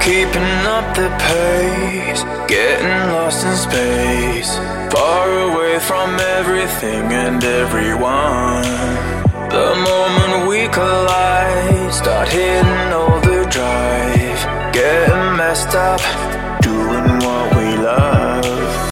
Keeping up the pace, getting lost in space, far away from everything and everyone.